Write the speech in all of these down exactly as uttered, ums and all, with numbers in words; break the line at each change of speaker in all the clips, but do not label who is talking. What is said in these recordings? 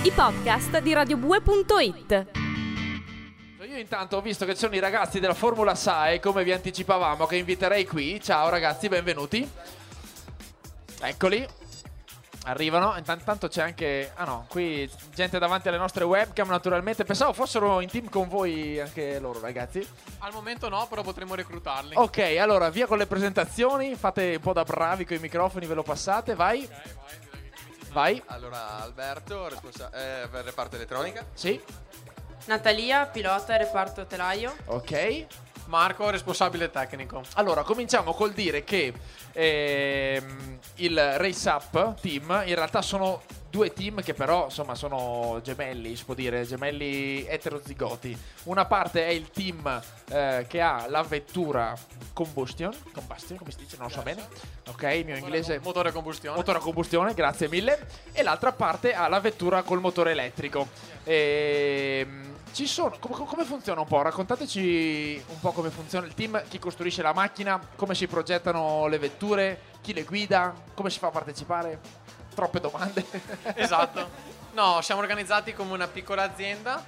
i podcast di radiobue punto it.
Io intanto ho visto che ci sono i ragazzi della Formula S A E, come vi anticipavamo, che inviterei qui. Ciao ragazzi, benvenuti. Eccoli, arrivano. Intanto c'è anche, ah no, qui gente davanti alle nostre webcam naturalmente. Pensavo fossero in team con voi anche loro, ragazzi.
Al momento no, però potremmo reclutarli.
Ok, allora via con le presentazioni. Fate un po' da bravi con i microfoni, ve lo passate, vai.
Ok, vai, direi che iniziamo.
Vai.
Allora, Alberto, responsa- eh, per reparto elettronica.
Sì.
Natalia, pilota, reparto telaio.
Ok.
Marco, responsabile tecnico.
Allora, cominciamo col dire che ehm, il Race Up Team in realtà sono due team che però insomma sono gemelli, si può dire, gemelli eterozigoti. Una parte è il team eh, che ha la vettura combustion, combustion come si dice, non lo so bene. Ok, il mio inglese
Motore a combustione.
motore a combustione, grazie mille. E l'altra parte ha la vettura col motore elettrico. Ehm Ci sono, com- come funziona un po'? Raccontateci un po' come funziona il team, chi costruisce la macchina, come si progettano le vetture, chi le guida, come si fa a partecipare? Troppe domande.
Esatto. No, siamo organizzati come una piccola azienda,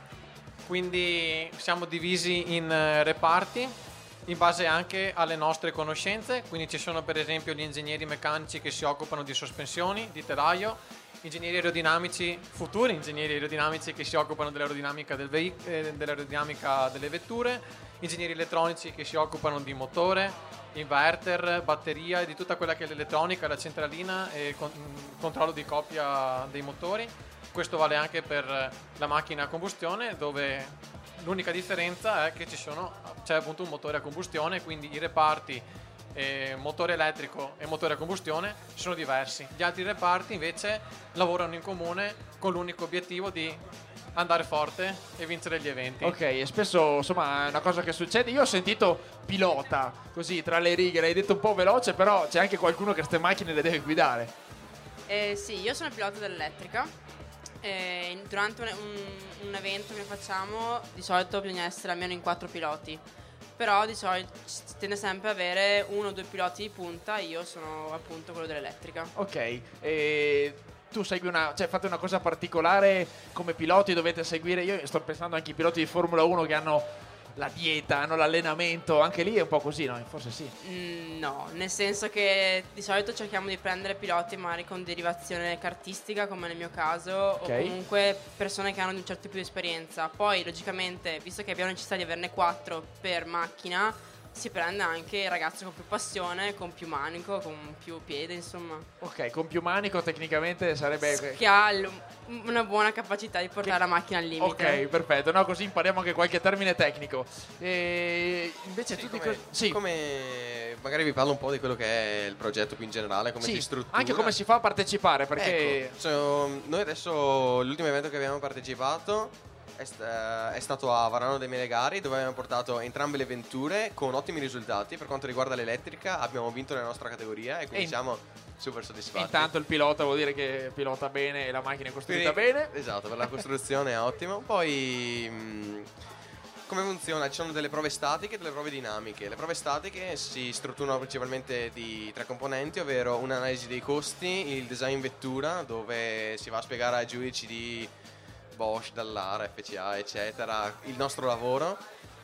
quindi siamo divisi in eh, reparti in base anche alle nostre conoscenze. Quindi ci sono per esempio gli ingegneri meccanici che si occupano di sospensioni, di telaio, ingegneri aerodinamici, futuri ingegneri aerodinamici che si occupano dell'aerodinamica, del veic- eh, dell'aerodinamica delle vetture, ingegneri elettronici che si occupano di motore, inverter, batteria e di tutta quella che è l'elettronica, la centralina e il con- controllo di coppia dei motori. Questo vale anche per la macchina a combustione, dove l'unica differenza è che ci sono, c'è appunto un motore a combustione, quindi i reparti E motore elettrico e motore a combustione sono diversi. Gli altri reparti invece lavorano in comune con l'unico obiettivo di andare forte e vincere gli eventi.
Ok, e spesso insomma è una cosa che succede. Io ho sentito pilota, così tra le righe, l'hai detto un po' veloce, però c'è anche qualcuno che queste macchine le deve guidare.
Eh, sì, io sono pilota dell'elettrica. Eh, durante un, un, un evento che facciamo, di solito bisogna essere almeno in quattro piloti. Però di solito si tende sempre ad avere uno o due piloti di punta. Io sono appunto quello dell'elettrica.
Ok, e tu segui una, cioè fate una cosa particolare come piloti, dovete seguire, io sto pensando anche ai piloti di Formula uno che hanno la dieta, hanno l'allenamento, anche lì è un po' così, no? Forse sì.
Mm, no, nel senso che di solito cerchiamo di prendere piloti magari con derivazione kartistica, come nel mio caso,
Ok.
o comunque persone che hanno un certo tipo di esperienza. Poi logicamente, visto che abbiamo necessità di averne quattro per macchina, si prende anche il ragazzo con più passione, con più manico, con più piede, insomma,
Ok, con più manico tecnicamente sarebbe...
che ha l- una buona capacità di portare la macchina al limite.
Ok, perfetto, no, così impariamo anche qualche termine tecnico. E invece
Sì,
tu di
come,
co- sì.
come magari vi parlo un po' di quello che è il progetto più in generale, come
Sì,
si struttura.
anche come si fa a partecipare, perché
Ecco, so- noi adesso l'ultimo evento che abbiamo partecipato è, st- è stato a Varano dei Melegari, dove abbiamo portato entrambe le vetture con ottimi risultati. Per quanto riguarda l'elettrica abbiamo vinto nella nostra categoria e quindi
E-
siamo super soddisfatti.
intanto il pilota vuol dire che pilota bene e la macchina è costruita
Quindi-
bene.
Esatto, per la costruzione è ottimo. Poi mh, come funziona? Ci sono delle prove statiche e delle prove dinamiche. Le prove statiche si strutturano principalmente di tre componenti, ovvero un'analisi dei costi, il design vettura, dove si va a spiegare ai giudici di Bosch, Dallara, F C A, eccetera, il nostro lavoro.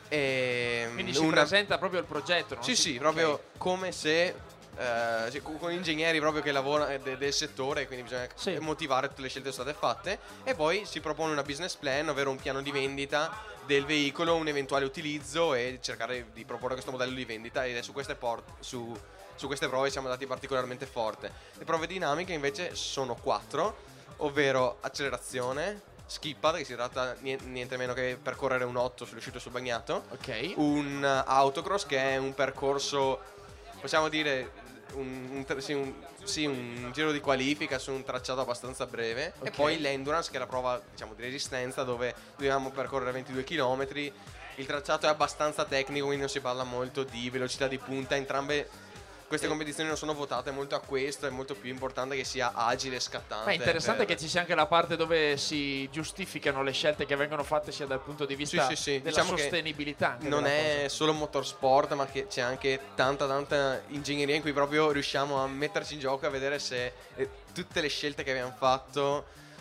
E
Quindi si
una-
presenta proprio il progetto, no?
Sì, sì, proprio come se eh, sì, con con ingegneri proprio che lavorano eh, de- del settore, quindi bisogna
Sì.
motivare tutte le scelte che sono state fatte. E poi si propone una business plan, ovvero un piano di vendita del veicolo, un eventuale utilizzo e cercare di proporre questo modello di vendita. Ed è su queste, por- su, su queste prove siamo andati particolarmente forte. Le prove dinamiche invece sono quattro, ovvero accelerazione, skippa, che si tratta niente, niente meno che percorrere un otto sull'uscito sul bagnato,
Ok.
un uh, autocross che è un percorso, possiamo dire un, un, tra- sì, un, sì, un giro di qualifica su un tracciato abbastanza breve,
Ok.
e poi l'endurance che è la prova, diciamo, di resistenza, dove dobbiamo percorrere ventidue chilometri. Il tracciato è abbastanza tecnico, quindi non si parla molto di velocità di punta. Entrambe queste competizioni non sono votate molto a questo, è molto più importante che sia agile e scattante.
Ma è interessante
per-
che ci sia anche la parte dove si giustificano le scelte che vengono fatte sia dal punto di vista
Sì, sì, sì.
della
Diciamo che
sostenibilità. anche
non
della
è
cosa.
solo motorsport, ma che c'è anche tanta tanta ingegneria in cui proprio riusciamo a metterci in gioco e a vedere se eh, tutte le scelte che abbiamo fatto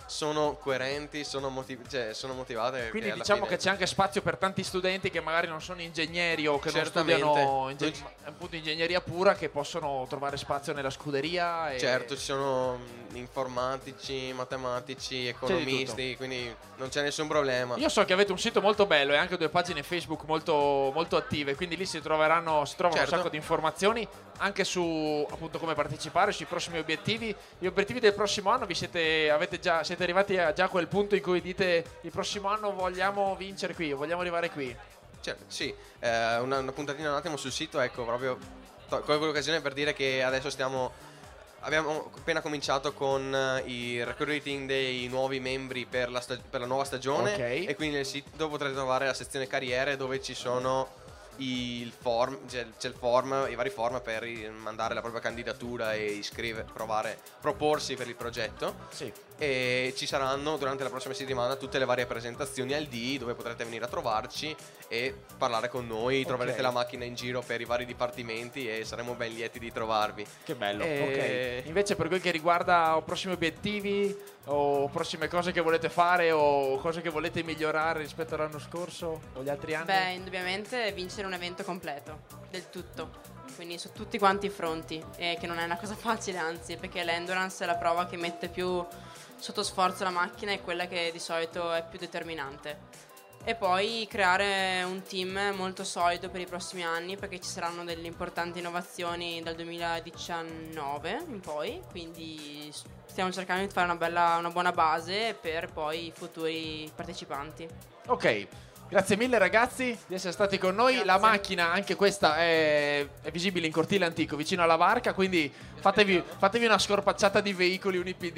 sono coerenti, sono, motiv- cioè, sono motivate.
Quindi
che alla
diciamo
fine-
che c'è anche spazio per tanti studenti che magari non sono ingegneri o che non
Certamente.
studiano inge-
Noi ci-
appunto ingegneria pura, che possono trovare spazio nella scuderia. E...
Certo, ci sono mh, informatici, matematici, economisti, quindi non c'è nessun problema.
Io so che avete un sito molto bello e anche due pagine Facebook molto, molto attive, quindi lì si troveranno si trovano
Certo.
un sacco di informazioni anche su appunto come partecipare, sui prossimi obiettivi. Gli obiettivi del prossimo anno vi siete, avete già, siete arrivati a già a quel punto in cui dite il prossimo anno vogliamo vincere qui, vogliamo arrivare qui.
Certo, sì, eh, una, una puntatina un attimo sul sito, ecco, proprio to- colgo l'occasione per dire che adesso stiamo abbiamo appena cominciato con eh, il recruiting dei nuovi membri per la, sta- per la nuova stagione,
Ok.
e quindi nel sito potrete trovare la sezione carriere dove ci sono il form, c'è, c'è il form, i vari form per i- mandare la propria candidatura e iscrivere, provare, proporsi per il progetto.
Sì.
E ci saranno durante la prossima settimana tutte le varie presentazioni al D dove potrete venire a trovarci e parlare con noi. Troverete
Ok.
la macchina in giro per i vari dipartimenti e saremo ben lieti di trovarvi.
Che bello.
E-
Ok. Invece per quel che riguarda o prossimi obiettivi o prossime cose che volete fare o cose che volete migliorare rispetto all'anno scorso o gli altri anni?
Beh, indubbiamente vincere un evento completo, del tutto. Quindi su tutti quanti i fronti, e che non è una cosa facile, anzi, perché l'endurance è la prova che mette più sotto sforzo la macchina, è quella che di solito è più determinante. E poi creare un team molto solido per i prossimi anni, perché ci saranno delle importanti innovazioni dal duemiladiciannove in poi, quindi stiamo cercando di fare una, bella, una buona base per poi i futuri partecipanti.
Ok, grazie mille ragazzi di essere stati con noi.
Grazie.
La macchina, anche questa, è, è visibile in cortile antico, vicino alla barca, quindi fatevi, fatevi una scorpacciata di veicoli, un I P D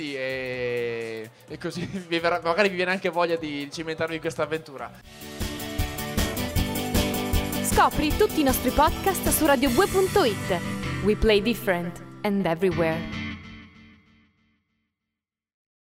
e, e così vi verrà- magari vi viene anche voglia di cimentarvi in questa avventura.
Scopri tutti i nostri podcast su radio due punto it. We play different and everywhere.